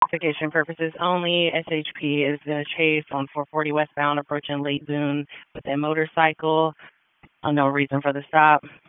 Investigation purposes only. SHP is in a chase on 440 westbound approaching Lake Boone with a motorcycle. No reason for the stop.